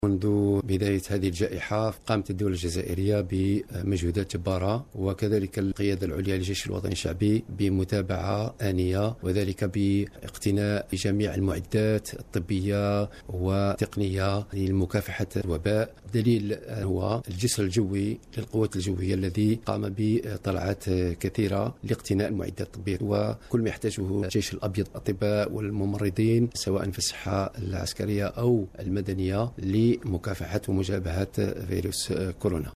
منذ بداية هذه الجائحة قامت الدولة الجزائرية بمجهودات جبارة، وكذلك القيادة العليا للجيش الوطني الشعبي بمتابعة آنية، وذلك باقتناء جميع المعدات الطبية والتقنية لمكافحة الوباء. دليل هو الجسر الجوي للقوات الجوية الذي قام بطلعات كثيرة لاقتناء المعدات الطبية وكل ما يحتاجه الجيش الأبيض، الأطباء والممرضين سواء في الصحة العسكرية أو المدنية لمكافحة ومجابهة فيروس كورونا.